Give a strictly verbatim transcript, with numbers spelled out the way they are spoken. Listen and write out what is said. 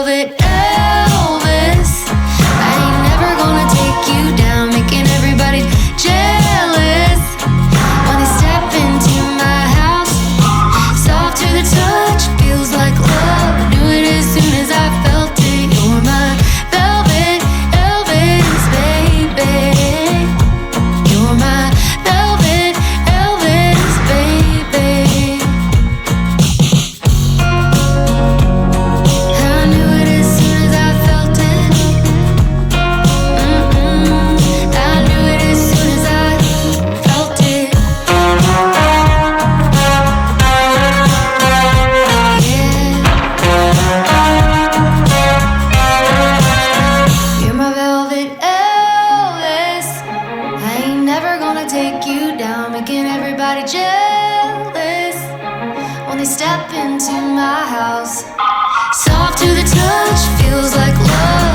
velvet Elvis. I ain't never gonna take you down, making everybody jealous when they step into my house. Soft to the touch, feels like love. Knew it as soon as I felt it. You're my velvet Elvis, baby. You're my velvet Elvis, baby. I knew it as soon as I felt it. Mm-mm. I knew it as soon as I felt it. Yeah. You're my velvet Elvis. I ain't never gonna take you down, making everybody jealous when they step into my house. Soft to the touch, feels like love.